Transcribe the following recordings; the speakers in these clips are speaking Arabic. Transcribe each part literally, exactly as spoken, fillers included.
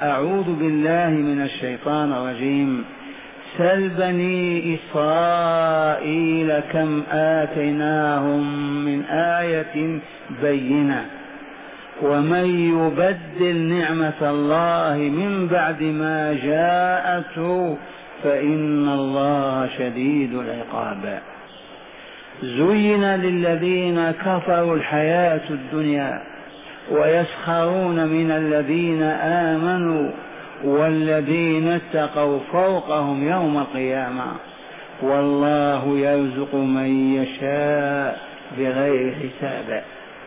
أعوذ بالله من الشيطان الرجيم. سل بني إسرائيل كم آتيناهم من آية بينة ومن يبدل نعمة الله من بعد ما جاءته فإن الله شديد العقاب. زين للذين كفروا الحياة الدنيا ويسخرون من الذين آمنوا والذين اتقوا فوقهم يوم القيامة والله يرزق من يشاء بغير حساب.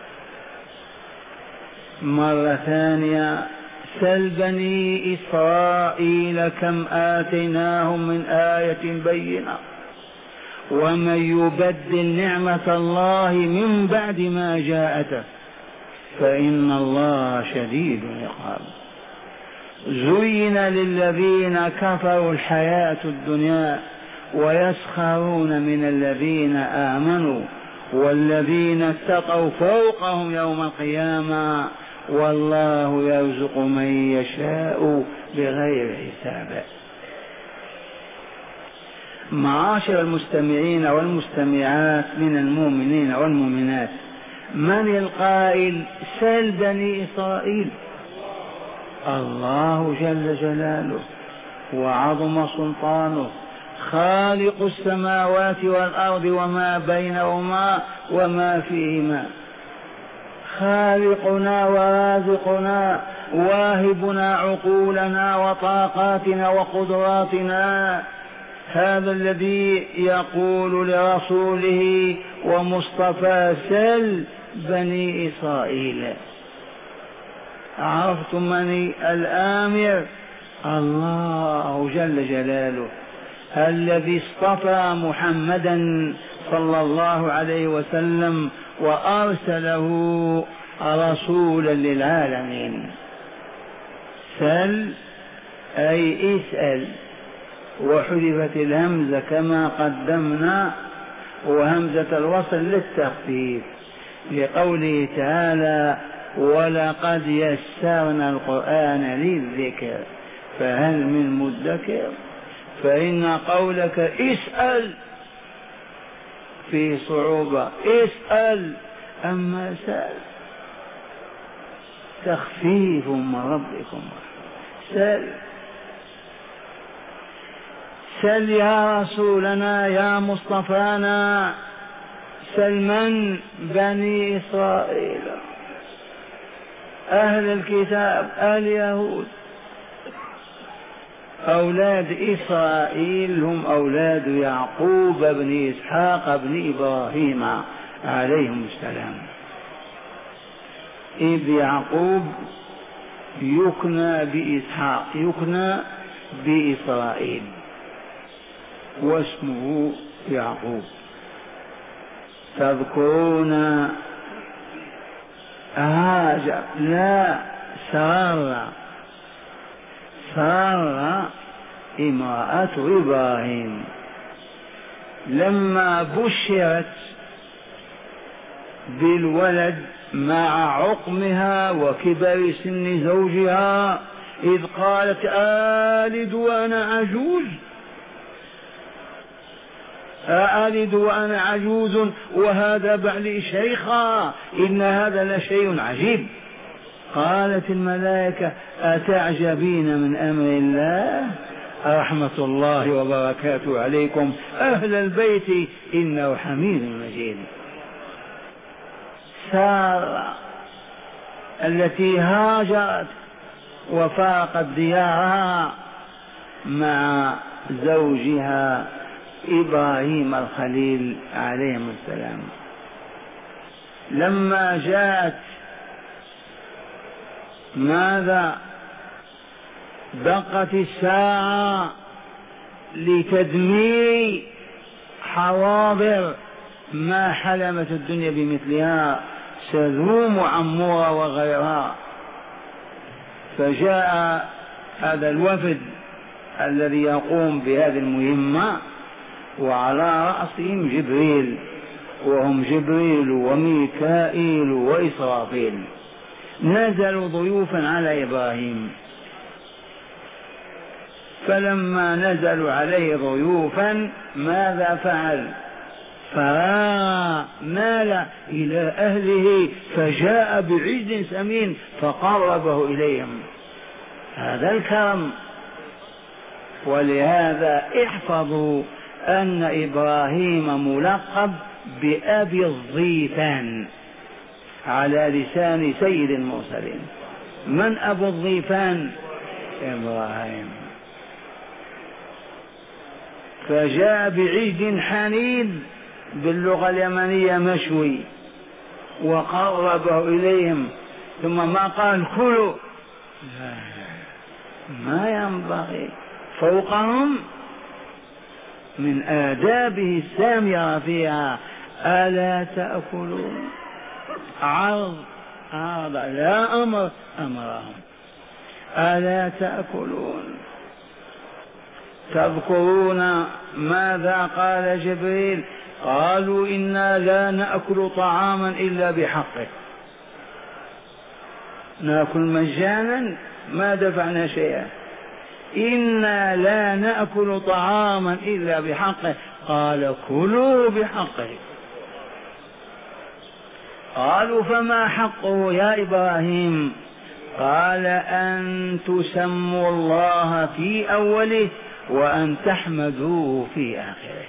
مرة ثانية. سل بني إسرائيل كم آتيناهم من آية بينة ومن يبدل نعمة الله من بعد ما جاءته فإن الله شديد العقاب. زين للذين كفروا الحياة الدنيا ويسخرون من الذين آمنوا والذين اتقوا فوقهم يوم القيامة والله يرزق من يشاء بغير حساب. معاشر المستمعين والمستمعات من المؤمنين والمؤمنات، من القائل سل بني إسرائيل؟ الله جل جلاله وعظم سلطانه، خالق السماوات والأرض وما بينهما وما فيهما، خالقنا ورازقنا، واهبنا عقولنا وطاقاتنا وقدراتنا. هذا الذي يقول لرسوله ومصطفى سل بني إسرائيل. عرفتم من الآمر؟ الله جل جلاله الذي اصطفى محمدا صلى الله عليه وسلم وأرسله رسولا للعالمين. سل أي اسأل، وحذفت الهمزة كما قدمنا، وهمزة الوصل للتخفيف لقوله تعالى ولقد يسرنا القرآن للذكر فهل من مدكر. فإن قولك اسأل في صعوبة، اسأل، أما سأل تخفيف من ربكم. سأل سل يا رسولنا يا مصطفانا، سل من؟ بني إسرائيل، أهل الكتاب اليهود، أولاد إسرائيل هم أولاد يعقوب بن إسحاق بن إبراهيم عليهم السلام. إذ يعقوب يكنى بإسحاق، يكنى بإسرائيل واسمه يعقوب. تذكرون هاجر؟ لا، سارة، سارة امرأة إبراهيم لما بشرت بالولد مع عقمها وكبر سن زوجها إذ قالت آلد وأنا عجوز، أألد وأنا عجوز وهذا بعلي شيخا إن هذا لشيء عجيب. قالت الملائكة أتعجبين من أمر الله رحمة الله وبركاته عليكم أهل البيت إنه حميد مجيد. سارة التي هاجرت وفارقت ديارها مع زوجها إبراهيم الخليل عليه السلام، لما جاءت ماذا؟ دقت الساعة لتدمير حواضر ما حلمت الدنيا بمثلها، سدوم وعمورة وغيرها. فجاء هذا الوفد الذي يقوم بهذه المهمة وعلى رأسهم جبريل، وهم جبريل وميكائيل وإسرافيل، نزلوا ضيوفا على إبراهيم فلما نزلوا عليه ضيوفا ماذا فعل؟ فمال إلى أهله فجاء بعجل سمين فقربه إليهم. هذا الكرم. ولهذا احفظوا أن إبراهيم ملقب بأبي الضيفان على لسان سيد المرسلين. من أبو الضيفان؟ إبراهيم. فجاء بعجل حنيذ باللغة اليمنية مشوي وقربه إليهم، ثم ما قال كلوا، ما ينبغي. فوقهم من آدابه السامية فيها ألا تأكلون؟ عرض عرض لا أمر، أمرهم ألا تأكلون؟ تذكرون ماذا قال جبريل؟ قالوا إنا لا نأكل طعاما إلا بحقه. نأكل مجانا ما دفعنا شيئا. إنا لا نأكل طعاما إلا بحقه. قال كلوا بحقه. قالوا فما حقه يا إبراهيم؟ قال أن تسموا الله في أوله وأن تحمدوه في آخره.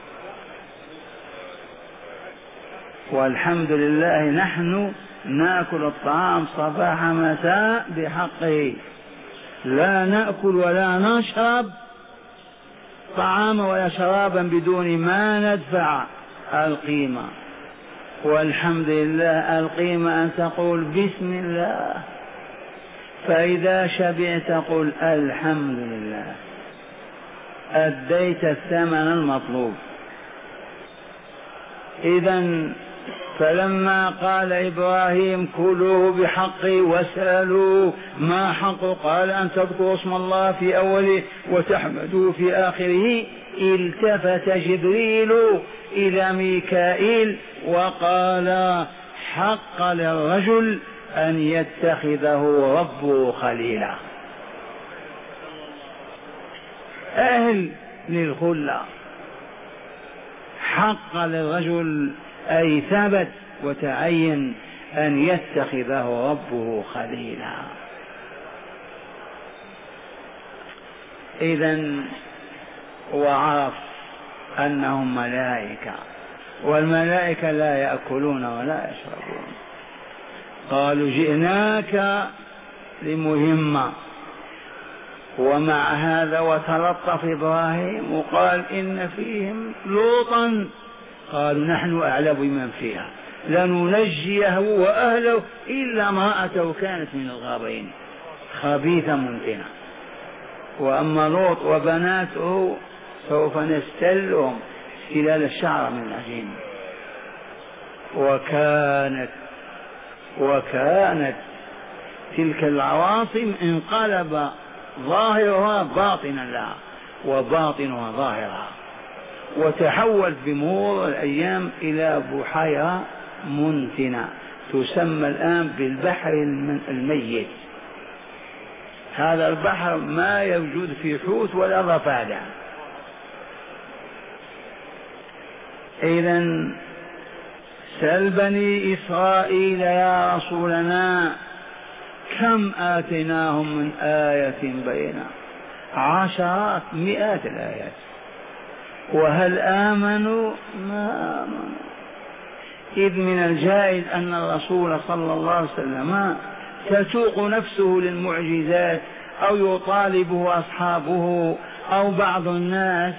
والحمد لله نحن نأكل الطعام صباح مساء بحقه، لا نأكل ولا نشرب طعاما ولا شرابا بدون ما ندفع القيمة. والحمد لله القيمة أن تقول بسم الله، فإذا شبعت قل الحمد لله، أديت الثمن المطلوب. إذن فلما قال إبراهيم كلوه بحقه وسألوا ما حقه قال أن تذكروا اسم الله في أوله وتحمدوه في آخره، التفت جبريل إلى ميكائيل وقال حق للرجل أن يتخذه ربه خليلا. أهل للخلة، حق للرجل أي ثبت وتعين أن يتخذه ربه خليلا. إذن وعرف أنهم ملائكة، والملائكة لا يأكلون ولا يشربون. قالوا جئناك لمهمة، ومع هذا وتلطف إبراهيم وقال إن فيهم لوطا. قالوا نحن أعلم بمن فيها لننجيه وأهله إلا امرأته كانت من الغابرين خبيثة منتنة، وأما لوط وبناته سوف نستلهم استلال الشعر من العجين. وكانت وكانت تلك العواصم انقلب ظاهرها باطنا لها وباطنها ظاهرها، وتحول بمرور الأيام إلى بحيرة منتنة تسمى الآن بالبحر الميت. هذا البحر ما يوجد فيه حوت ولا ضفادع. إذن سل بني إسرائيل يا رسولنا كم آتيناهم من آية بينة، عشرات مئات الآيات، وهل آمنوا؟ ما آمنوا. إذ من الجائز أن الرسول صلى الله عليه وسلم تسوق نفسه للمعجزات أو يطالبه أصحابه أو بعض الناس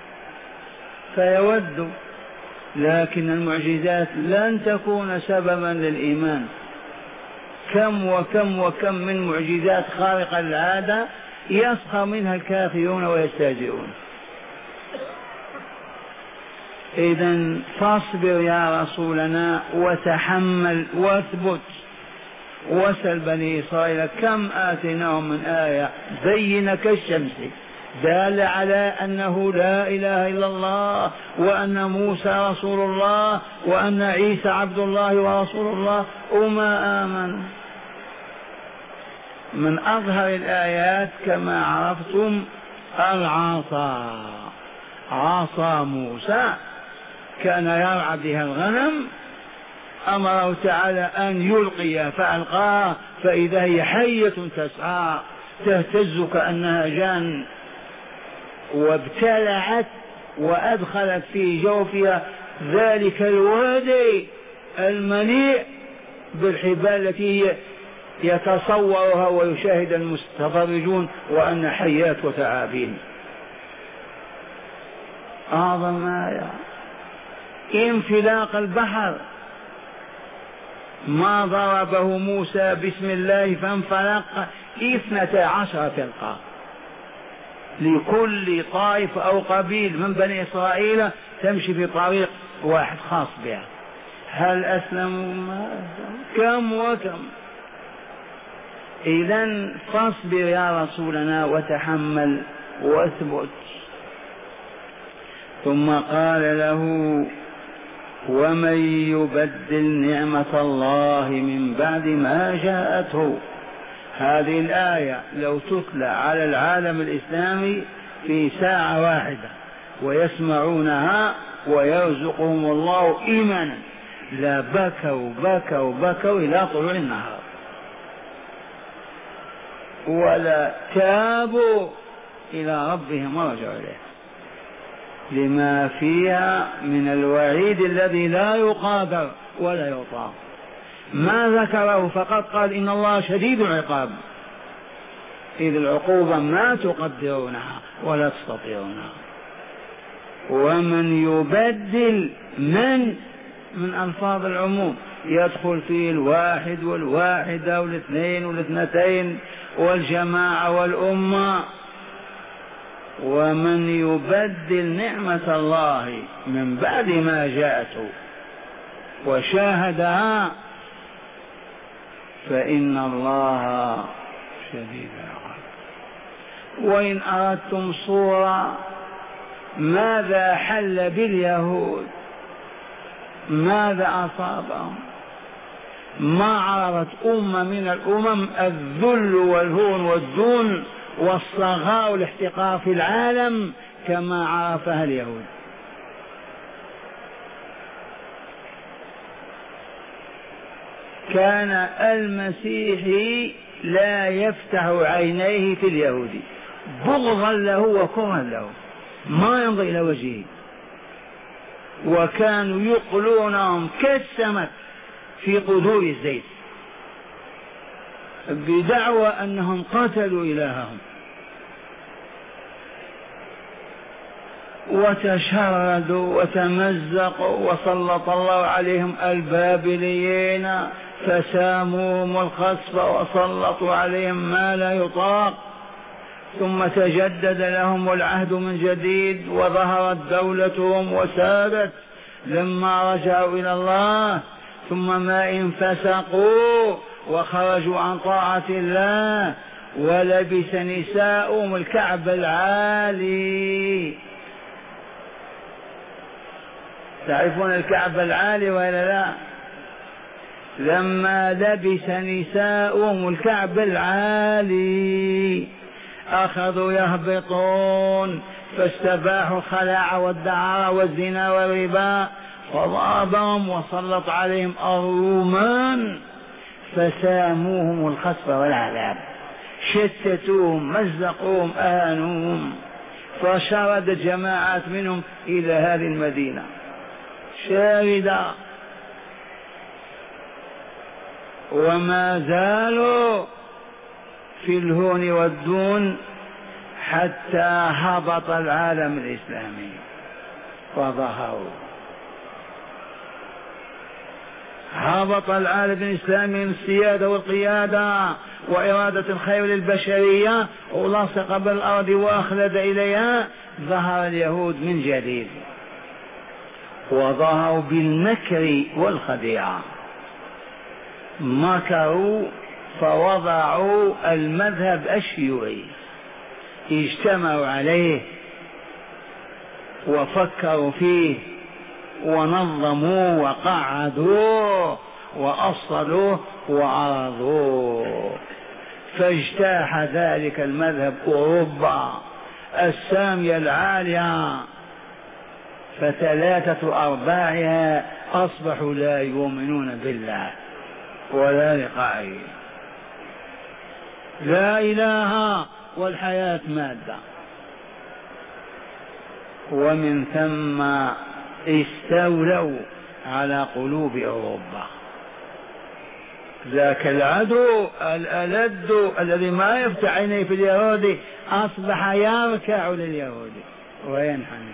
فيود، لكن المعجزات لن تكون سببا للإيمان. كم وكم وكم من معجزات خارقة للعادة يسخر منها الكافرون ويستهزئون. إذن فاصبر يا رسولنا وتحمل واثبت. وسل بني إسرائيل كم آتيناهم من آية بينة كالشمس دال على أنه لا إله إلا الله، وأن موسى رسول الله، وأن عيسى عبد الله ورسول الله، وما آمن. من أظهر الآيات كما عرفتم العصا، عصا موسى كان يرعى بها الغنم، أمره تعالى أن يلقي فألقاها فإذا هي حية تسعى تهتز كأنها جان، وابتلعت وأدخلت في جوفها ذلك الوادي المليء بالحبال التي يتصورها ويشاهد المتفرجون وأن حيات وثعابين. أعظم آية انفلاق البحر، ما ضربه موسى بسم الله فانفلق اثنتا عشر فرقة، لكل طائف أو قبيل من بني إسرائيل تمشي في طريق واحد خاص بها. هل أسلموا؟ كم وكم. إذن فاصبر يا رسولنا وتحمل واثبت. ثم قال له ومن يبدل نعمة الله من بعد ما جاءته. هذه الآية لو تتلى على العالم الإسلامي في ساعة واحدة ويسمعونها ويرزقهم الله إيمانا لا بكوا بكوا بكوا إلى طلوع النهار، ولا تابوا إلى ربهم ورجعوا إليه، لما فيها من الوعيد الذي لا يقادر ولا يطاق. ما ذكره فقط قال إن الله شديد العقاب، إذ العقوبة ما تقدرونها ولا تستطيعونها. ومن يبدل من من ألفاظ العموم يدخل فيه الواحد والواحدة والاثنين والاثنتين والجماعة والأمة. ومن يبدل نعمة الله من بعد ما جاءته وشاهدها فإن الله شديد العقاب. وإن أردتم صورة ماذا حل باليهود، ماذا أصابهم؟ ما عرفت أمة من الأمم الذل والهون والدون والصغار والاحتقار في العالم كما عرفها اليهود. كان المسيحي لا يفتح عينيه في اليهودي بغضا له وكرها له، ما ينظر إلى وجهه، وكانوا يقلونهم كالسمك في قدور الزيت بدعوى أنهم قتلوا إلههم. وتشردوا وتمزقوا وسلط الله عليهم البابليين فساموهم الخسف وسلطوا عليهم ما لا يطاق. ثم تجدد لهم العهد من جديد وظهرت دولتهم وسادت لما رجعوا إلى الله. ثم ما إن فسقوا وخرجوا عن طاعة الله ولبس نساؤهم الكعب العالي. تعرفون الكعب العالي ولا لا؟ لما لبس نساؤهم الكعب العالي أخذوا يهبطون فاستباحوا الخلاع والدعارة والزنا والربا فضربهم وسلط عليهم الرومان فساموهم الخسف والعذاب، شتتوهم مزقوهم آنوهم، فشردت جماعات منهم إلى هذه المدينة شاردة، وما زالوا في الهون والدون حتى هبط العالم الإسلامي وظهروا. هبط العالم الإسلامي من السيادة والقيادة وإرادة الخير للبشرية ولصق بالأرض وأخلد إليها. ظهر اليهود من جديد وظهروا بالمكر والخديعة، مكروا فوضعوا المذهب الشيوعي، اجتمعوا عليه وفكروا فيه ونظموه وقعدوه وأصلوه وعرضوه، فاجتاح ذلك المذهب أوروبا السامية العالية، فثلاثة أرباعها أصبحوا لا يؤمنون بالله ولا لقائه، لا إله والحياة مادة. ومن ثم استولوا على قلوب أوروبا، ذاك العدو الألد الذي ما يفتح عينيه في اليهود أصبح يركع لليهود وينحني،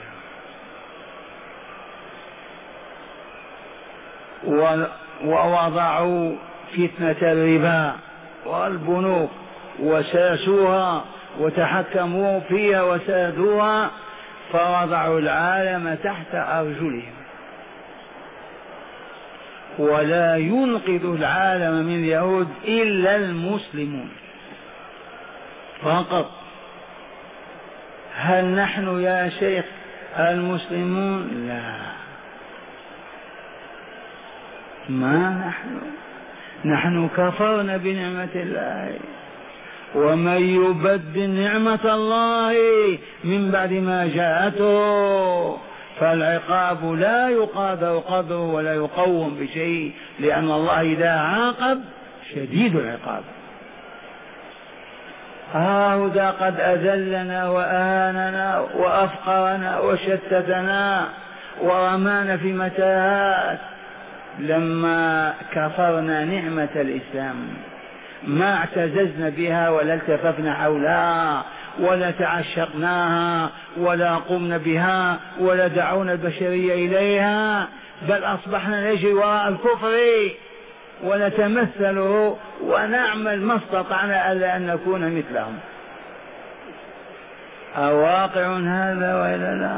ووضعوا فتنة الربا والبنوك وساسوها وتحكموا فيها وسادوها، فوضعوا العالم تحت أرجلهم، ولا ينقذ العالم من اليهود إلا المسلمون فقط. هل نحن يا شيخ المسلمون؟ لا، ما نحن نحن كفرنا بنعمة الله، ومن يبدل نعمة الله من بعد ما جاءته فالعقاب لا يقادر قدره ولا يقوم بشيء، لأن الله إذا عاقب شديد العقاب. هذا قد أذلنا وآننا وأفقرنا وشتتنا ورمانا في متاهات لما كفرنا نعمة الإسلام، ما اعتززنا بها ولا التففنا حولها ولا تعشقناها ولا قمنا بها ولا دعونا البشرية إليها، بل أصبحنا نجري وراء الكفر ونتمثله ونعمل ما استطعنا ألا أن نكون مثلهم. أواقع هذا وإلا لا؟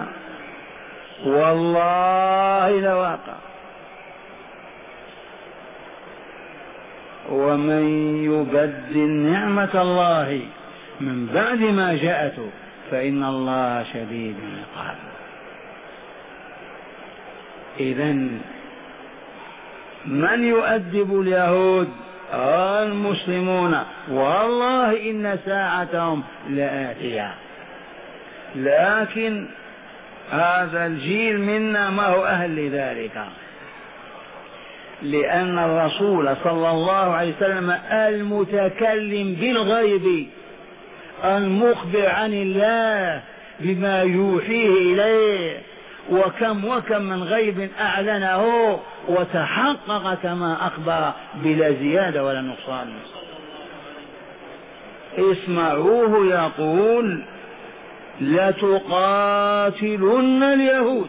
والله لواقع. ومن يبدل نعمة الله من بعد ما جاءته فإن الله شديد العقاب. إذن من يؤدب اليهود؟ المسلمون، والله إن ساعتهم لآتية. لكن هذا الجيل منا ما هو أهل لذلك، لأن الرسول صلى الله عليه وسلم المتكلم بالغيب المخبر عن الله بما يوحيه إليه، وكم وكم من غيب أعلنه وتحقق كما أخبر بلا زيادة ولا نقصان. اسمعوه يقول لتقاتلن اليهود،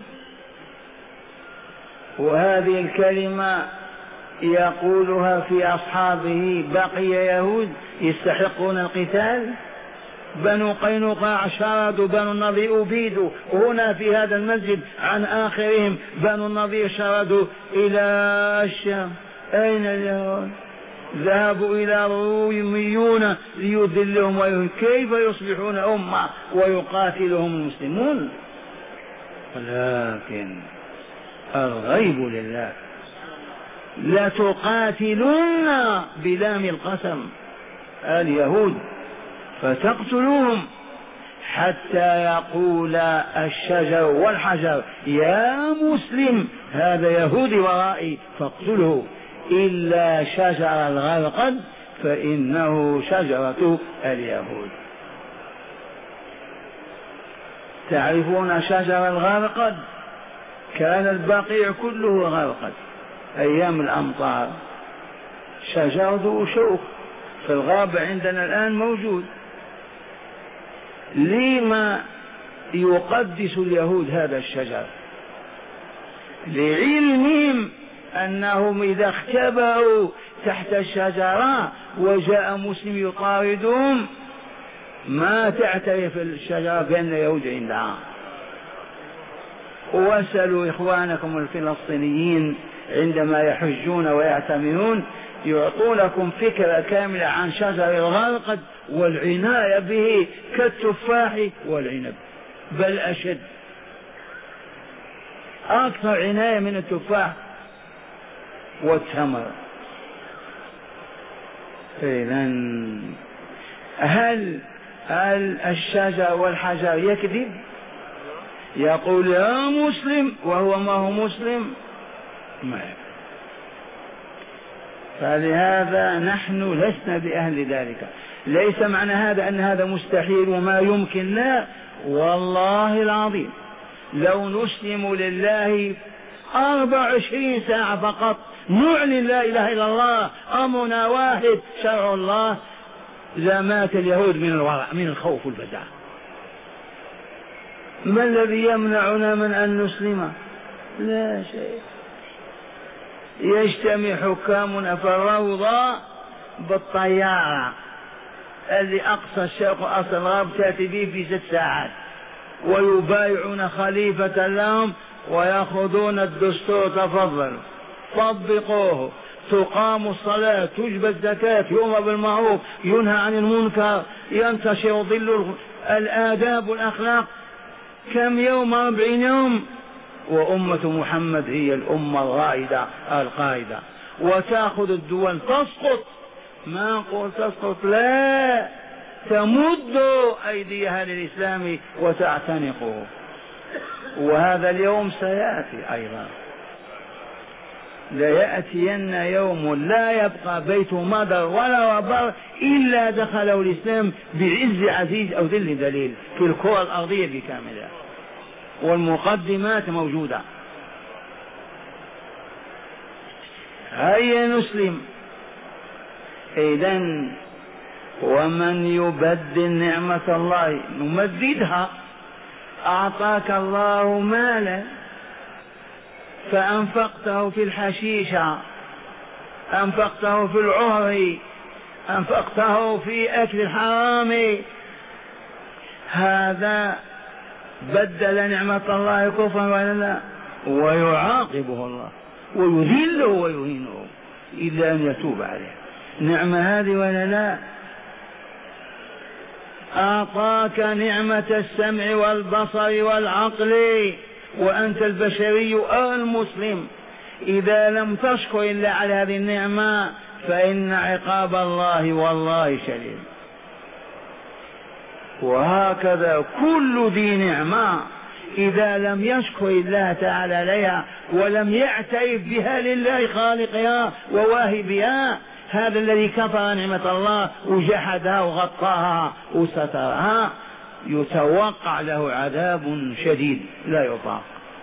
وهذه الكلمة يقولها في أصحابه بقي يهود يستحقون القتال؟ بنو قينقاع شردوا، بنو النضير أبيدوا، هنا في هذا المسجد عن آخرهم بنو النضير شردوا إلى الشام. أين اليهود؟ ذهبوا إلى الروميون ليذلهم، كيف يصبحون أمة ويقاتلهم المسلمون؟ ولكن الغيب لله. لتقاتلن بلام القسم اليهود فتقتلوهم حتى يقول الشجر والحجر يا مسلم هذا يهودي ورائي فاقتله، إلا شجر الغرقد فإنه شجرة اليهود. تعرفون شجر الغرقد؟ كان البقيع كله غرقد أيام الأمطار، شجر ذو شوك في الغابة عندنا الآن موجود. لما يقدس اليهود هذا الشجر؟ لعلمهم أنهم إذا اختبأوا تحت الشجرة وجاء مسلم يطاردهم ما تعترف الشجرة بأن يهود عندها. واسألوا إخوانكم الفلسطينيين عندما يحجون ويعتمرون يعطونكم فكرة كاملة عن شجر الغرقد والعناية به كالتفاح والعنب، بل أشد، أكثر عناية من التفاح والتمر. إذن هل الشجر والحجر يكذب؟ يقول يا مسلم وهو ما هو مسلم؟ ما يكذب. فلهذا نحن لسنا بأهل ذلك. ليس معنى هذا أن هذا مستحيل وما يمكن، لا، والله العظيم لو نسلم لله أربع وعشرين ساعة فقط نعلن لا إله إلا الله أمرنا واحد شرع الله لمات اليهود من الورع من الخوف والفزع. ما الذي يمنعنا من أن نسلم؟ لا شيء. يجتمع حكامنا في الروضة بالطيارة اللي أقصى الشرق وأقصى الغرب تأتي به في ست ساعات، ويبايعون خليفة لهم ويأخذون الدستور. تفضلوا طبقوه، تقام الصلاة، تجبى الزكاة، يؤمر بالمعروف، ينهى عن المنكر، ينتشر ظل الآداب والأخلاق. كم يوم؟ أربعين يوم. وأمة محمد هي الأمة الرائدة القائدة، وتأخذ الدول تسقط. ما نقول تسقط، لا، تمد أيديها للإسلام وتعتنقه. وهذا اليوم سيأتي أيضا، ليأتين يوم لا يبقى بيت مدر ولا وبر إلا دخله الإسلام بعز عزيز أو ذل دليل في الكرة الأرضية بكاملها، والمقدمات موجودة. هيا نسلم. إذن ومن يبدل نعمة الله نمددها. أعطاك الله مالا فأنفقته في الحشيشة، أنفقته في العهر، أنفقته في أكل الحرام، هذا بدل نعمة الله كفرا ولا لا؟ ويعاقبه الله ويذله ويهينه إلا أن يتوب عليه. نعمة هذه ولا لا؟ أعطاك نعمة السمع والبصر والعقل وأنت البشري المسلم، إذا لم تشكر إلا على هذه النعمة فإن عقاب الله والله شديد. وهكذا كل ذي نعمة إذا لم يشكر الله تعالى عليها ولم يعترف بها لله خالقها وواهبها، هذا الذي كفر نعمة الله وجحدها وغطاها وسترها يتوقع له عذاب شديد لا يطاق.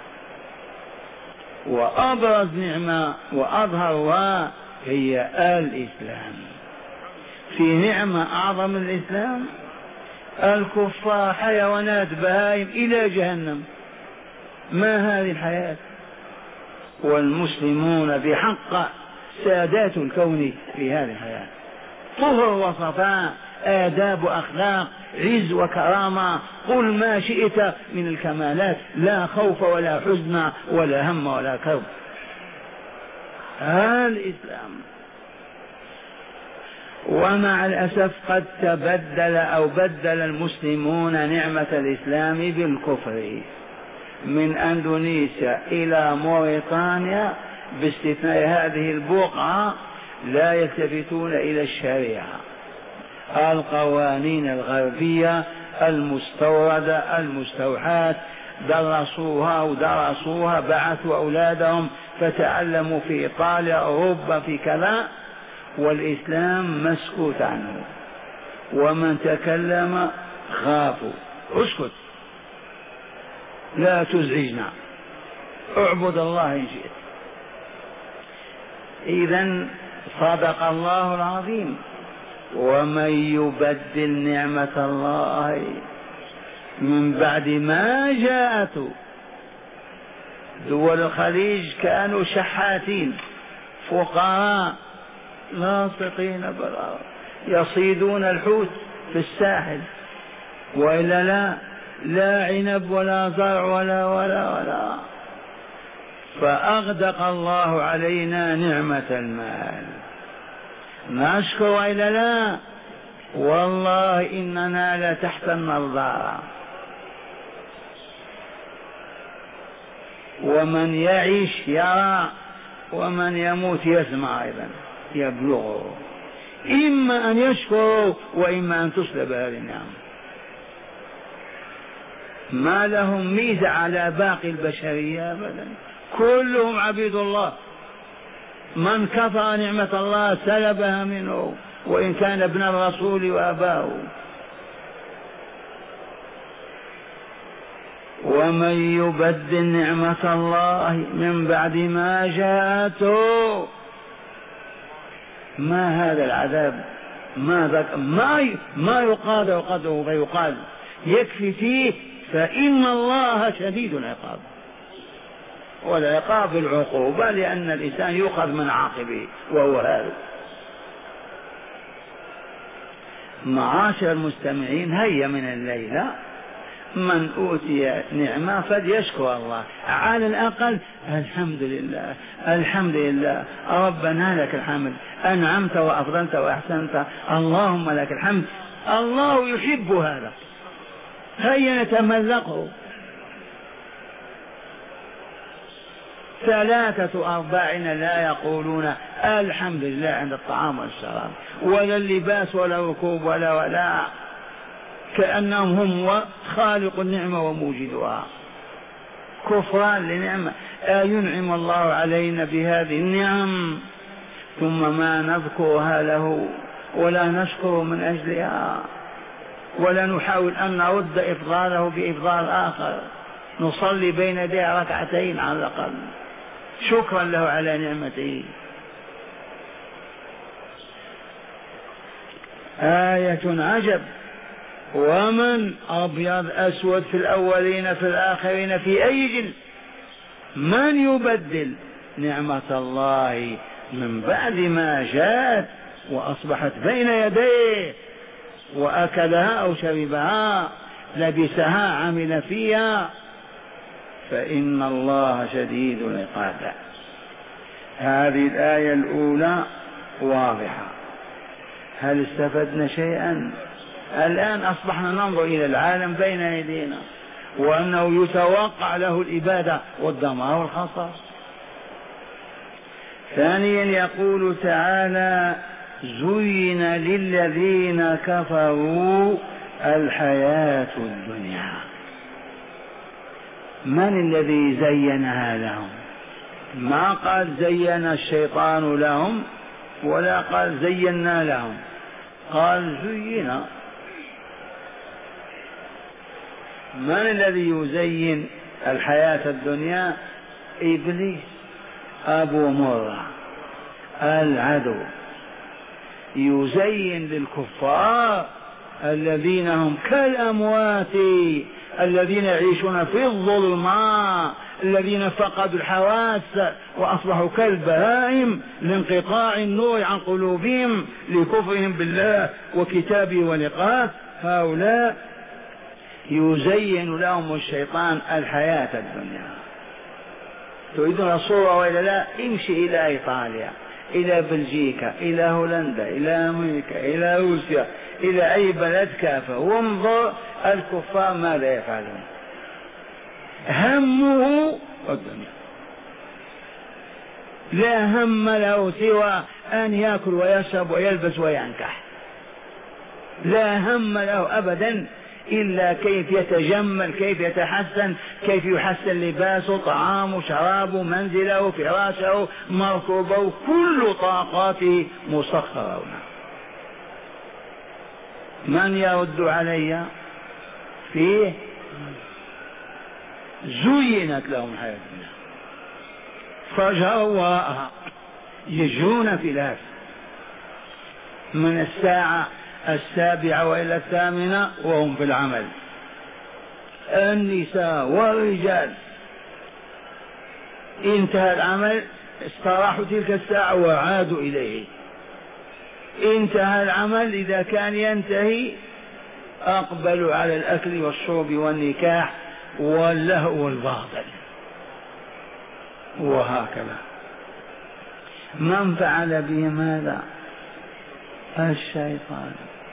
وأبرز نعمة وأظهرها هي الإسلام. في نعمة أعظم من الإسلام؟ الكفار حيوانات بهائم إلى جهنم، ما هذه الحياة؟ والمسلمون بحق سادات الكون في هذه الحياة، طهر وصفاء، آداب وأخلاق، عز وكرامة، قل ما شئت من الكمالات، لا خوف ولا حزن ولا هم ولا كرب. هذا الإسلام. ومع الأسف قد تبدل أو بدل المسلمون نعمة الإسلام بالكفر، من أندونيسيا إلى موريتانيا باستثناء هذه البقعة لا يلتفتون إلى الشريعة. القوانين الغربية المستوردة المستوحاة درسوها ودرسوها، بعثوا أولادهم فتعلموا في إيطاليا أوروبا في كذا، والإسلام مسكوت عنه، ومن تكلم خافوا. اسكت، لا تزعجنا، اعبد الله إن شئت. إذن صدق الله العظيم. ومن يبدل نعمة الله من بعد ما جاءته. دول الخليج كانوا شحاتين فقراء لاصقين بالأرض يصيدون الحوت في الساحل، وإلا لا لا عنب ولا زرع ولا ولا ولا فأغدق الله علينا نعمة المال. نشكر إلا لا؟ والله إننا لتحت النظارة. ومن يعيش يرى، ومن يموت يسمع أيضا يبلغه. إما أن يشكروا وإما أن تسلب هذه النعمة. ما لهم ميزة على باقي البشرية أبدا، كلهم عبيد الله. من كفر نعمة الله سلبها منه وإن كان ابن الرسول وأباه. ومن يبدل نعمة الله من بعد ما جاءته، ما هذا العذاب، ما ذاك، ما ما يقادر قدره فيقال يكفي فيه، فإن الله شديد العقاب، والعقاب العقوبة لأن الإنسان يؤخذ من عاقبه وهو هذا. معاشر المستمعين، هيا من الليلة من أوتي نعمة فليشكر الله، على الأقل الحمد لله الحمد لله ربنا لك الحمد، أنعمت وأفضلت وأحسنت، اللهم لك الحمد. الله يحب هذا، هيا نتملقه. ثلاثة أرباعنا لا يقولون الحمد لله عند الطعام والشراب ولا اللباس ولا الركوب ولا ولا كأنهم هم خالق النعمة وموجدها. كفران لنعمة، ينعم الله علينا بهذه النعم ثم ما نذكرها له ولا نشكر من أجلها، ولا نحاول أن نرد إفضاله بإفضال آخر، نصلي بين يديه ركعتين على الأقل شكرا له على نعمته. آية عجب، ومن أبيض أسود في الأولين في الآخرين في أي جنس، من يبدل نعمة الله من بعد ما جاءت وأصبحت بين يديه وأكلها أو شربها لبسها عمل فيها، فإن الله شديد العقاب. هذه الآية الأولى واضحة. هل استفدنا شيئا؟ الآن أصبحنا ننظر إلى العالم بين يدينا وأنه يتوقع له الإبادة والدمار والخطر. ثانيا يقول تعالى زين للذين كفروا الحياة الدنيا. من الذي زينها لهم؟ ما قال زين الشيطان لهم ولا قال زينا لهم، قال زين. من الذي يزين الحياة الدنيا؟ إبليس أبو مرة العدو، يزين للكفار الذين هم كالأموات، الذين يعيشون في الظلماء، الذين فقدوا الحواس وأصبحوا كالبهائم لانقطاع النور عن قلوبهم لكفرهم بالله وكتابه ولقاه. هؤلاء يزين لهم الشيطان الحياة الدنيا. تريدون الصورة وإلا لا؟ امشي إلى إيطاليا، إلى بلجيكا، إلى هولندا، إلى أمريكا، إلى روسيا، إلى أي بلد كافر، وانظر الكفار ماذا يفعلون. همه الدنيا، لا هم له سوى أن يأكل ويشرب ويلبس وينكح، لا هم له أبدا إلا كيف يتجمل، كيف يتحسن، كيف يحسن لباسه، طعامه، شرابه، منزله، فراشه، مركوبه، كل طاقاته مسخرة. من يرد علي فيه؟ زينت لهم حياة الدنيا فجروا وراءها، يجرون في الهف من الساعة السابعة وإلى الثامنة وهم في العمل، النساء والرجال. انتهى العمل استراحوا تلك الساعة وعادوا إليه، انتهى العمل إذا كان ينتهي أقبلوا على الأكل والشرب والنكاح واللهو والباطل، وهكذا. من فعل بهم هذا؟ الشيطان،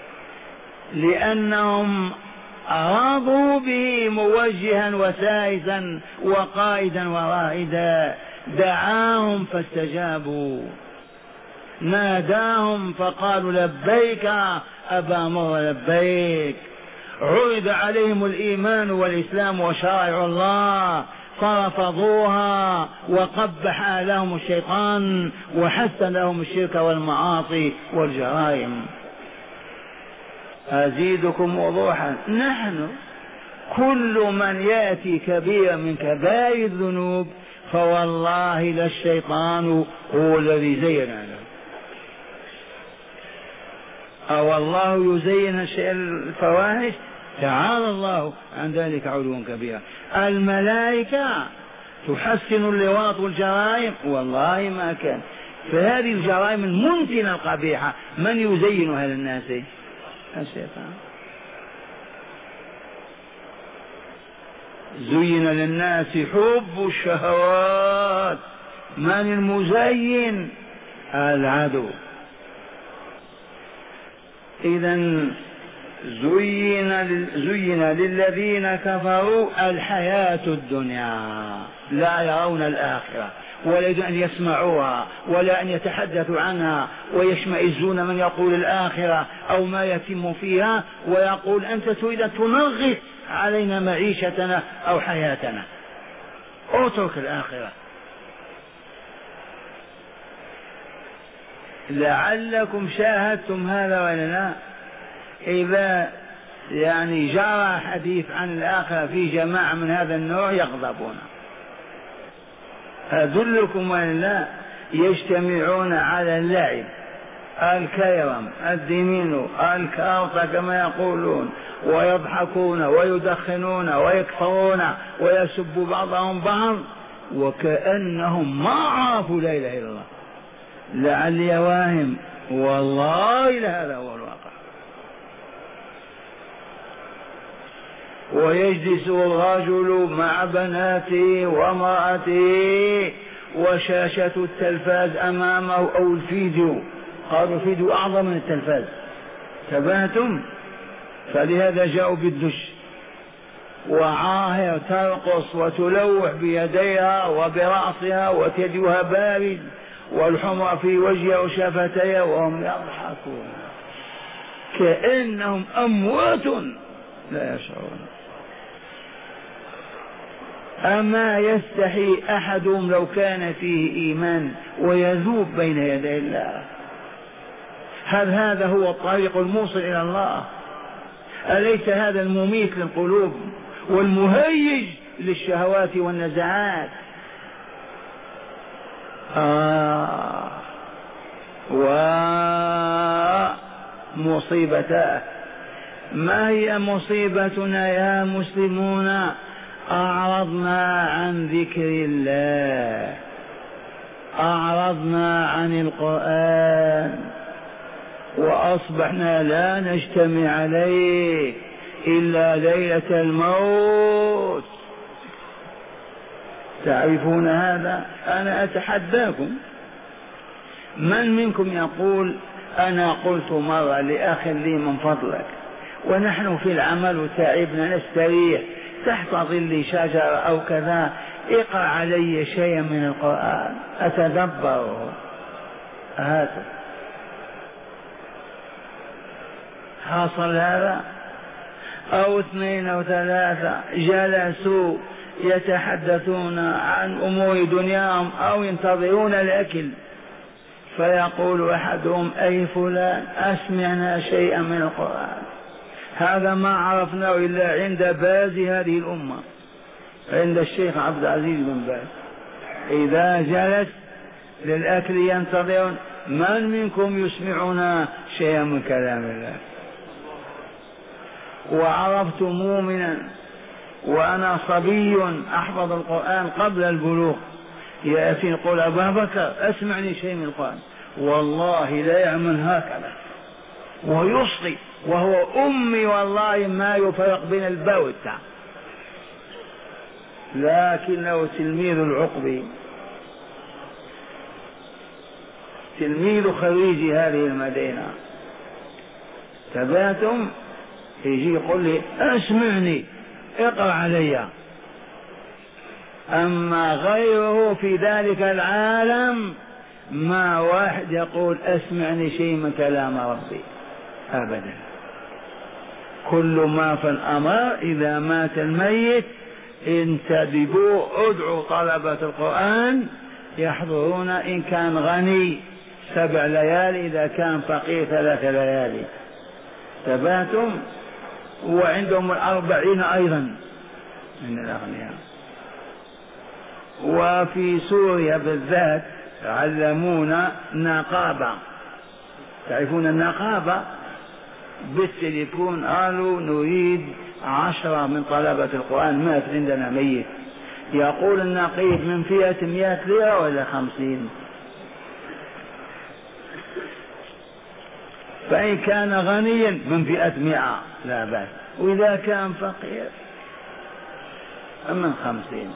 لأنهم أراضوا به موجها وسائسا وقائدا ورائدا، دعاهم فاستجابوا، ناداهم فقالوا لبيك أبا مر لبيك، عرض عليهم الإيمان والإسلام وشرائع الله فرفضوها، وقبح لهم الشيطان وحسن لهم الشرك والمعاصي والجرائم. أزيدكم وضوحا، نحن كل من يأتي كبيرا من كبائر الذنوب فوالله للشيطان هو الذي زين له، أو الله يزين الفواحش، تعالى الله عن ذلك علوا كبيرا. الملائكة تحسن اللواط والجرائم، والله ما كان. فهذه الجرائم المنتنة القبيحة من يزينها للناس؟ الشيطان. زين للناس حب الشهوات، من المزين؟ العدو. إذن زين زين للذين كفروا الحياة الدنيا، لا يرون الآخرة ولا يريدون أن يسمعوها ولا أن يتحدثوا عنها، ويشمئزون من يقول الآخرة أو ما يتم فيها، ويقول أنت تريد أن تنغص علينا معيشتنا أو حياتنا، اترك الآخرة. لعلكم شاهدتم هذا ولا لا؟ إذا يعني جرى حديث عن الآخرة في جماعة من هذا النوع يغضبون. أدلكم ولا لا؟ يجتمعون على اللعب، الكيرم، الدمين، الكارطة كما يقولون، ويضحكون ويدخنون ويكفرون ويسب بعضهم بعض وكأنهم ما عرفوا لا إله إلا الله. لعلي واهم، والله لهذا هو الواقع. ويجلس الرجل مع بناته وامرأته وشاشة التلفاز أمامه أو الفيديو، قالوا الفيديو أعظم من التلفاز، تبهتم؟ فلهذا جاءوا بالدش، وعاهر ترقص وتلوح بيديها وبرأسها وثديها بارد والحمر في وجهها وشفتيها وهم يضحكون كأنهم أموات لا يشعرون. أما يستحي أحدهم لو كان فيه إيمان ويذوب بين يدي الله؟ هل هذا هو الطريق الموصل إلى الله؟ أليس هذا المميت للقلوب والمهيج للشهوات والنزعات؟ آه ومصيبتاه. ما هي مصيبتنا يا مسلمون؟ أعرضنا عن ذكر الله، أعرضنا عن القرآن، وأصبحنا لا نجتمع عليه إلا ليلة الموت. تعرفون هذا؟ أنا أتحداكم، من منكم يقول أنا قلت مرة لأخ لي من فضلك ونحن في العمل وتعبنا نستريح تحت ظل شجرة أو كذا، اقرأ علي شيئا من القرآن أتدبره. هذا حصل هذا؟ أو اثنين أو ثلاثة جلسوا يتحدثون عن أمور دنياهم أو ينتظرون الأكل، فيقول أحدهم أي فلان أسمعنا شيئا من القرآن. هذا ما عرفناه إلا عند باز هذه الأمة، عند الشيخ عبد العزيز بن باز. إذا جلس للأكل ينتظرون من منكم يسمعنا شيئا من كلام الله. وعرفت مؤمنا وأنا صبي أحفظ القرآن قبل البلوغ يأتي يقول أبا بكر أسمعني شيء من القرآن، والله لا يعمل هكذا ويصلي وهو أمي والله ما يفرق بين الباء والتاء، لكنه تلميذ العقبي، تلميذ خريج هذه المدينة. تبعتم؟ يجي يقول لي اسمعني اقرأ علي. أما غيره في ذلك العالم ما واحد يقول اسمعني شيء من كلام ربي أبدا، كل ما في الأمر إذا مات الميت انتدبوا ادعوا طلبة القرآن يحضرون، إن كان غني سبع ليالي، إذا كان فقير ثلاث ليالي. ثباتم. وعندهم الأربعين أيضا من الأغنياء. وفي سوريا بالذات علمونا نقابة، تعرفون النقابة؟ بالتليفون قالوا نريد عشرة من طلبة القرآن، مات عندنا ميت. يقول النقيب من فئة مئة ليرة ولا خمسين، فإن كان غنيا من فئة مئة لا بأس، وإذا كان فقير من خمسين.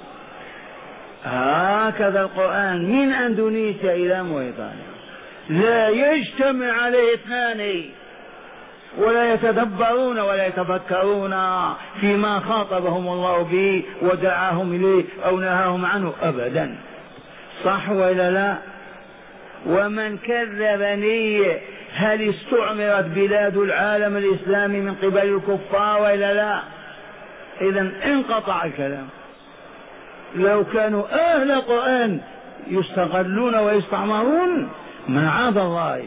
هكذا القرآن من أندونيسيا إلى موريتانيا لا يجتمع عليه اثنان ولا يتدبرون ولا يتفكرون فيما خاطبهم الله به ودعاهم إليه أو نهاهم عنه أبدا. صح ولا لا؟ ومن كذبني، هل استعمرت بلاد العالم الإسلامي من قبل الكفار ولا لا؟ إذن انقطع الكلام. لو كانوا أهل القرآن يستغلون ويستعمرون معاذ الله.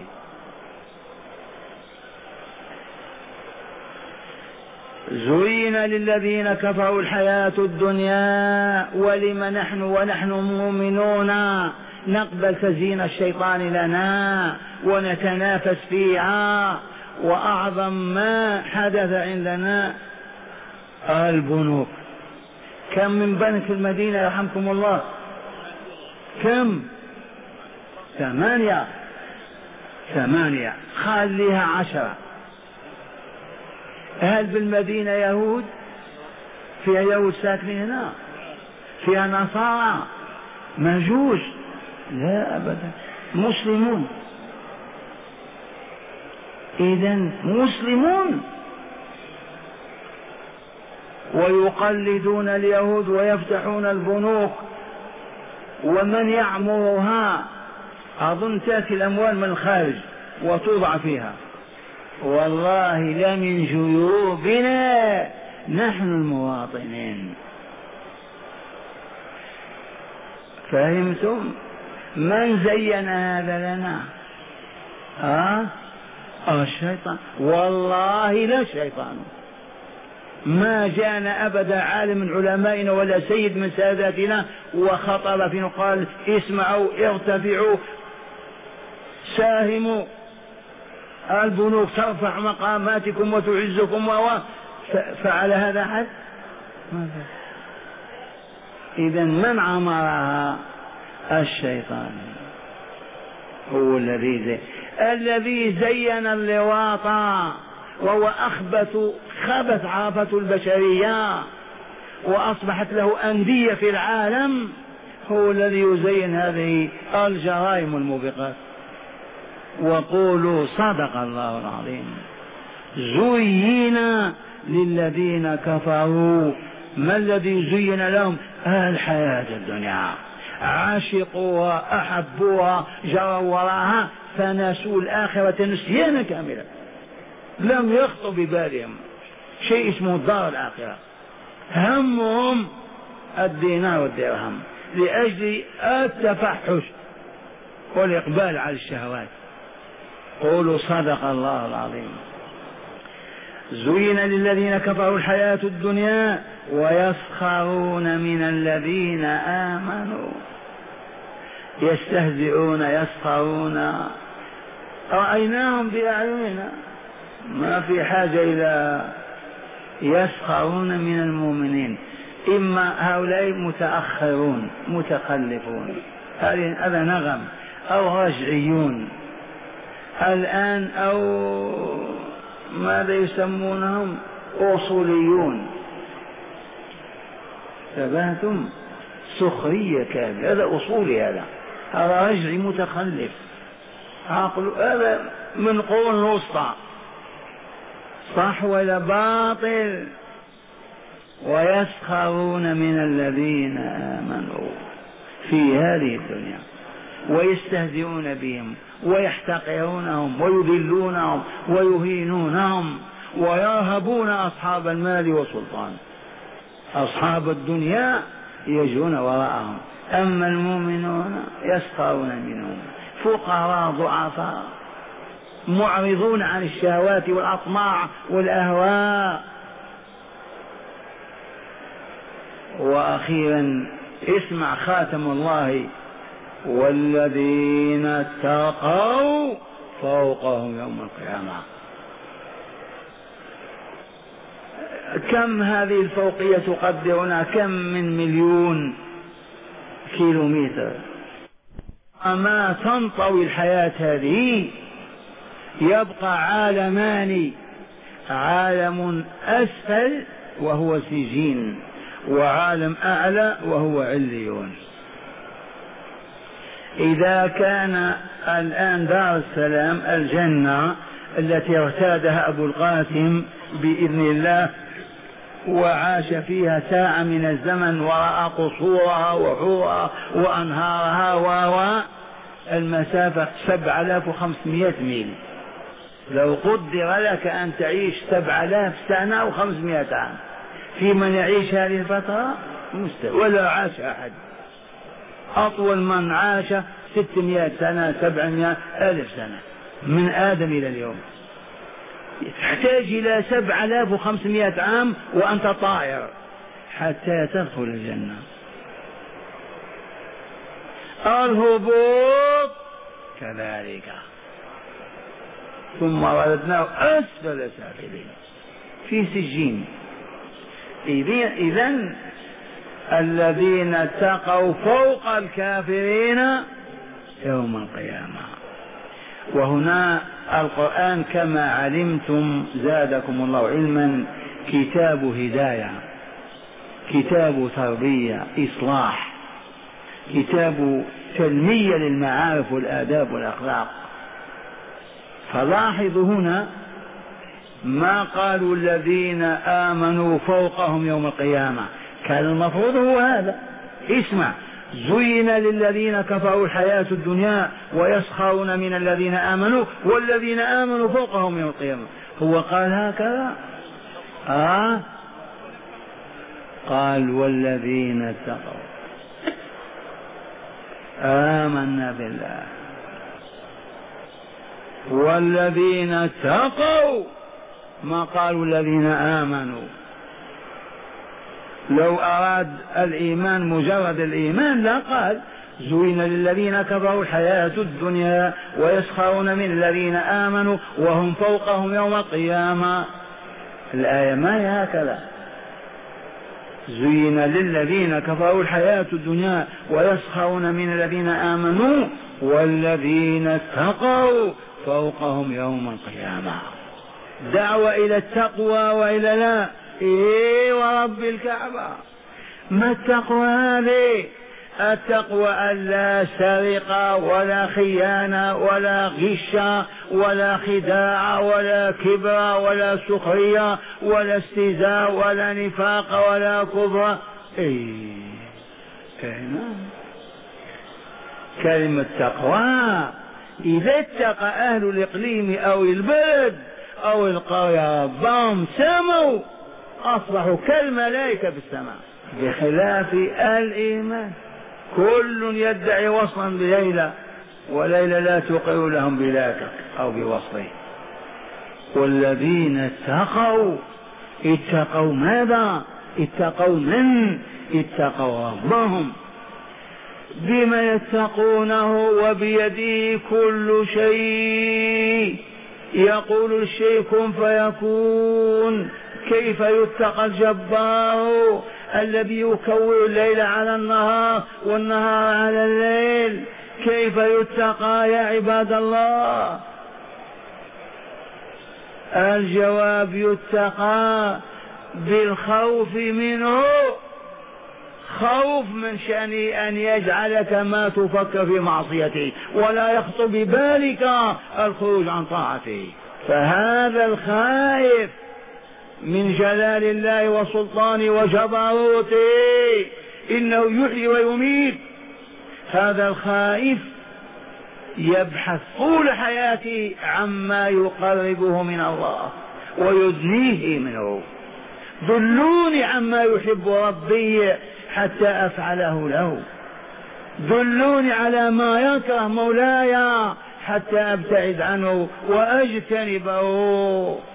زين للذين كفروا الحياة الدنيا ولم نحن ونحن مؤمنون نقبل تزيين الشيطان لنا ونتنافس فيها. وأعظم ما حدث عندنا البنوك. كم من بنك في المدينة يرحمكم الله؟ كم؟ ثمانية. ثمانية خليها عشرة. هل بالمدينة يهود؟ فيها يهود ساكنين هنا؟ فيها نصارى مجوس؟ لا أبدا، مسلمون. إذن مسلمون ويقلدون اليهود ويفتحون البنوك. ومن يعمرها؟ أظن تأتي الأموال من الخارج وتوضع فيها. والله لمن جيوبنا نحن المواطنين. فهمتم؟ من زين هذا لنا؟ ها؟ أه؟ الشيطان. والله لا الشيطان. ما جاءنا أبدا عالم من علمائنا ولا سيد من ساداتنا وخطب فينا قال اسمعوا ارتفعوا ساهموا، البنوك ترفع مقاماتكم وتعزكم. فعل هذا أحد؟ إذا من عمرها؟ الشيطان هو الذي زي الذي زين اللواط، وهو أخبث خبث عافة البشرية وأصبحت له أندية في العالم. هو الذي يزين هذه الجرائم الموبقات. وقولوا صدق الله العظيم. زين للذين كفروا. ما الذي زين لهم؟ الحياة الدنيا، عاشقوها أحبوها جروا وراها فنسوا الآخرة نسيانا كاملا. لم يخطر ببالهم شيء اسمه الدار الآخرة. همهم الدينار والدرهم لأجل التفحش والإقبال على الشهوات. قولوا صدق الله العظيم. زين للذين كفروا الحياة الدنيا ويسخرون من الذين آمنوا. يستهزئون يسخرون، رأيناهم بأعيننا، ما في حاجة إلى يسخرون من المؤمنين. إما هؤلاء متأخرون متخلفون، هذا نغم، أو رجعيون الآن، أو ماذا يسمونهم؟ أصوليون. تبهتم؟ سخرية كاملة. هذا أصولي، هذا هذا رجعي متخلف عقل، هذا من قرون الوسطى. صح ولا باطل؟ ويسخرون من الذين آمنوا في هذه الدنيا ويستهزئون بهم ويحتقرونهم ويذلونهم ويهينونهم ويرهبون أصحاب المال والسلطان. أصحاب الدنيا يجون وراءهم، أما المؤمنون يسخرون منهم، فقراء ضعفاء معرضون عن الشهوات والأطماع والأهواء. وأخيرا اسمع خاتم الله: والذين اتقوا فوقهم يوم القيامة. كم هذه الفوقية تقدرنا؟ كم من مليون كيلومتر. أما تنطوي الحياة هذه يبقى عالمان: عالم أسفل وهو سجين، وعالم أعلى وهو عليون. إذا كان الآن دار السلام الجنة التي ارتادها أبو القاسم بإذن الله وعاش فيها ساعة من الزمن ورأى قصورها وحورها وأنهارها و المسافة سبعة آلاف وخمسمائة ميل. لو قدر لك أن تعيش سبعة آلاف سنة وخمسمائة عام، في من يعيش هذه الفترة؟ مستحيل، ولا عاش أحد. أطول من عاش ستمائة سنة سبعمائة ألف سنة من آدم إلى اليوم. تحتاج إلى سبعة آلاف وخمسمائة عام وأنت طائر حتى تدخل الجنة. الهبوط كذلك، ثم رددناه أسفل سافلين في سجين. إذن الذين اتقوا فوق الكافرين يوم القيامة. وهنا القرآن كما علمتم زادكم الله علما كتاب هداية، كتاب تربية إصلاح، كتاب تنمية للمعارف والآداب والأخلاق. فلاحظوا هنا ما قالوا الذين آمنوا فوقهم يوم القيامة، كان المفروض هو هذا. اسمع: زين للذين كفروا الحياة الدنيا ويسخرون من الذين آمنوا والذين آمنوا فوقهم يوم القيامة. هو قال هكذا؟ آه قال والذين اتقوا آمنا بالله والذين اتقوا، ما قالوا الذين آمنوا. لو أراد الإيمان مجرد الإيمان لا قال زين للذين كفروا الحياة الدنيا ويسخرون من الذين آمنوا وهم فوقهم يوم القيامة. الآية ما هي هكذا: زين للذين كفروا الحياة الدنيا ويسخرون من الذين آمنوا والذين اتقوا فوقهم يوم القيامة. دعوة إلى التقوى وإلى لا. إيه ورب الكعبة، ما التقوى هذه؟ التقوى ألا سرقة ولا خيانة ولا غش ولا خداع ولا كبر ولا سخرية ولا استهزاء ولا نفاق ولا كفر. إيه هنا كلمة تقوى. إذا اتقى أهل الإقليم أو البلد أو القرية ربهم سموا أصبحوا كالملائكة في السماء، بخلاف الإيمان كل يدعي وصلا بليلى وليلى لا تقر لهم بذاك أو بوصله. والذين اتقوا اتقوا ماذا؟ اتقوا من؟ اتقوا ربهم. بما يتقونه؟ وبيده كل شيء، يقول الشيء كن فيكون. كيف يتقى الجبار الذي يكور الليل على النهار والنهار على الليل؟ كيف يتقى يا عباد الله؟ الجواب: يتقى بالخوف منه. خوف من شأنه أن يجعلك ما تفكر في معصيته ولا يخطر ببالك الخروج عن طاعته. فهذا الخائف من جلال الله وسلطانه وجبروته، إنه يحيي ويميت. هذا الخائف يبحث طول حياته عما يقربه من الله ويدنيه منه. دلوني عما يحب ربي حتى أفعله له، دلوني على ما يكره مولاي حتى أبتعد عنه وأجتنبه.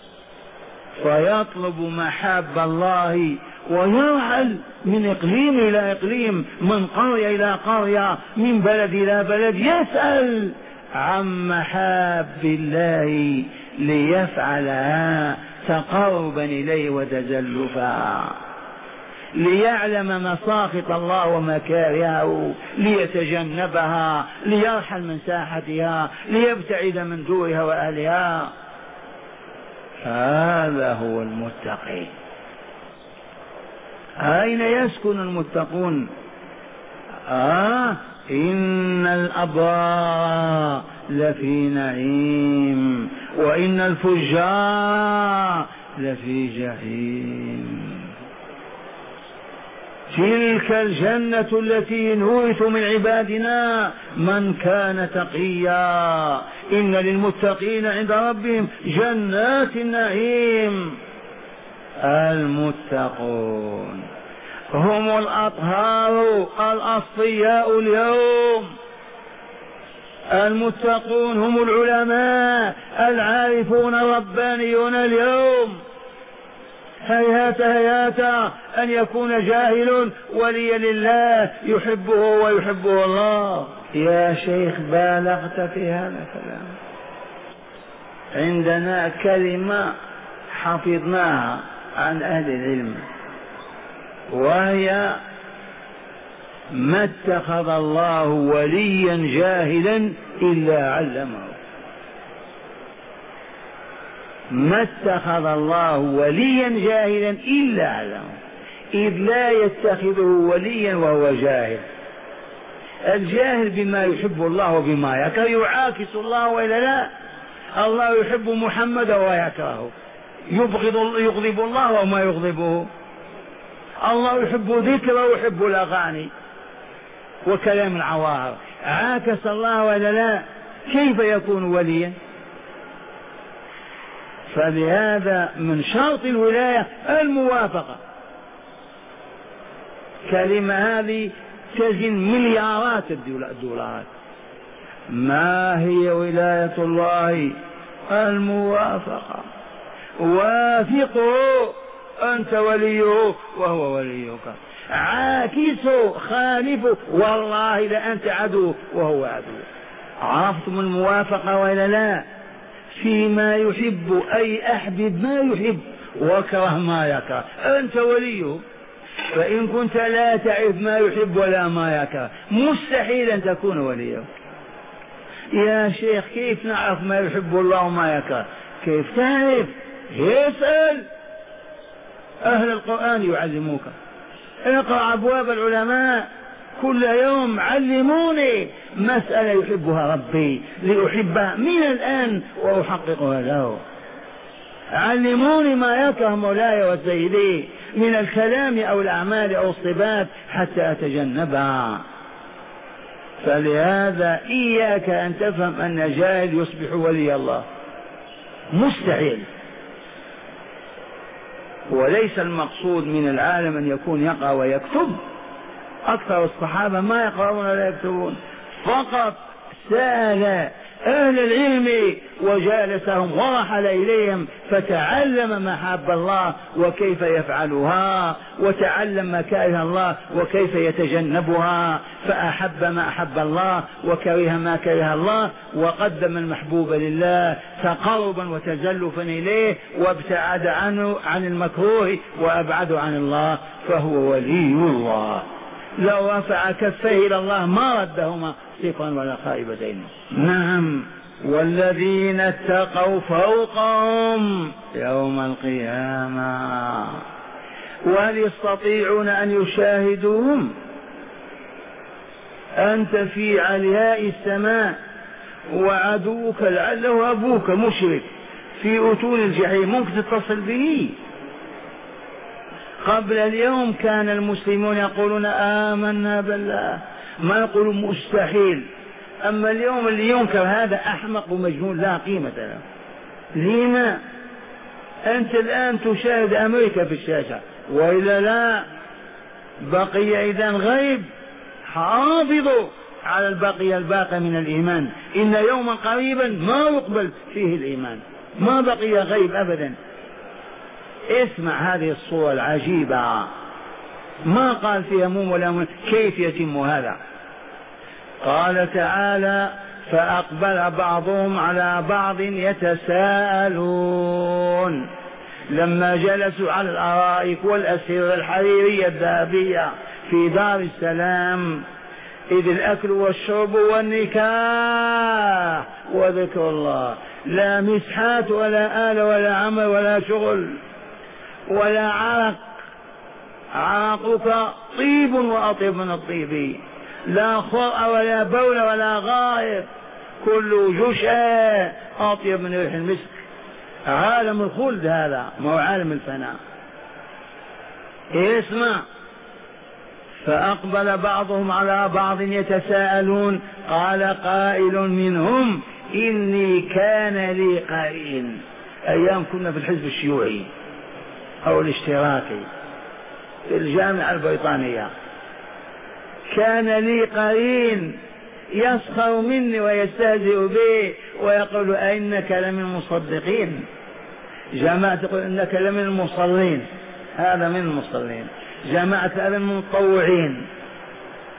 فيطلب محاب الله ويرحل من إقليم إلى إقليم، من قرية إلى قرية، من بلد إلى بلد، يسأل عن محاب الله ليفعلها تقربا إليه وتزلفا، ليعلم مساخط الله ومكارهه ليتجنبها، ليرحل من ساحتها، ليبتعد من دورها وأهلها. هذا هو المتقي. أين يسكن المتقون؟ آه إن الأبرار لفي نعيم وإن الفجار لفي جحيم. تلك الجنة التي نورث من عبادنا من كان تقيا، إن للمتقين عند ربهم جنات النعيم. المتقون هم الأطهار الأصفياء اليوم، المتقون هم العلماء العارفون الربانيون اليوم. هيهات هيهات أن يكون جاهل وليا لله يحبه ويحبه الله. يا شيخ بالغت في هذا الكلام. عندنا كلمة حفظناها عن أهل العلم، وهي ما اتخذ الله وليا جاهلا إلا علمه. ما اتخذ الله وليا جاهلا إلا علمه، إذ لا يتخذه وليا وهو جاهل. الجاهل بما يحب الله وبما يكره يعاكس الله وإلا لا. الله يحب محمد ويكرهه، يبغض يغضب الله وما يغضبه. الله يحب ذكره ويحب الأغاني وكلام العوار، عاكس الله وإلا لا. كيف يكون وليا؟ فلهذا من شرط الولاية الموافقة. كلمة هذه تزن مليارات الدولارات. ما هي ولاية الله؟ الموافقة. وافقه أنت وليه وهو وليك، عاكسه خالفه والله لأنت عدو وهو عدو. عرفتم الموافقة ولا لا؟ فيما يحب، أي أحبب ما يحب وكره ما يكره، أنت وليه. فإن كنت لا تعرف ما يحب ولا ما يكره مستحيل أن تكون وليه. يا شيخ كيف نعرف ما يحب الله وما يكره؟ كيف تعرف؟ اسأل أهل القرآن يعلموك. اقرأ أبواب العلماء كل يوم، علموني مسألة يحبها ربي لأحبها من الآن وأحققها له. علموني ما يكره مولاي وسيدي من الكلام أو الأعمال أو الصفات حتى أتجنبها. فلهذا إياك أن تفهم أن جاهل يصبح ولي الله، مستحيل. وليس المقصود من العالم أن يكون يقرأ ويكتب. أكثر الصحابة ما يقرؤون ولا يكتبون، فقط سأل أهل العلم وجالسهم ورحل إليهم فتعلم محاب الله وكيف يفعلها، وتعلم مكاره الله وكيف يتجنبها، فأحب ما أحب الله وكره ما كره الله، وقدم المحبوب لله تقربا وتزلفا إليه، وابتعد عنه عن المكروه وأبعد عن الله، فهو ولي الله. لو رفع كفيه إلى الله ما ردهما صفرا ولا خائبتين. نعم، والذين اتقوا فوقهم يوم القيامة. وهل يستطيعون أن يشاهدوهم؟ أنت في علياء السماء وعدوك لعله أبوك مشرك في أتون الجحيم، ممكن تتصل به؟ قبل اليوم كان المسلمون يقولون آمنا بالله، ما يقولون مستحيل. أما اليوم اللي ينكر هذا أحمق ومجنون لا قيمة له. لما؟ أنت الآن تشاهد أمريكا في الشاشة وإلا لا؟ بقي إذن غيب. حافظوا على البقية الباقي من الإيمان، إن يوما قريبا ما يقبل فيه الإيمان، ما بقي غيب أبدا. اسمع هذه الصورة العجيبة، ما قال فيها موم ولا موم. كيف يتم هذا؟ قال تعالى فأقبل بعضهم على بعض يتساءلون. لما جلسوا على الأرائك والأسرة الحريرية الذهبية في دار السلام، إذ الأكل والشرب والنكاح وذكر الله، لا مسحات ولا آل ولا عمل ولا شغل ولا عرق، عرقك طيب وأطيب من الطيب، لا خرء ولا بول ولا غائط، كل جشع أطيب من ريح المسك. عالم الخلد هذا، ما هو عالم الفناء. اسمع، فأقبل بعضهم على بعض يتساءلون، قال قائل منهم إني كان لي قرين. أيام كنا في الحزب الشيوعي أو الاشتراكي في الجامعة البريطانية، كان لي قرين يسخر مني ويستهزئ بي ويقول أئنك لمن المصدقين. جماعة تقول إنك لمن المصلين، هذا من المصلين. جماعة هذا من المطوعين،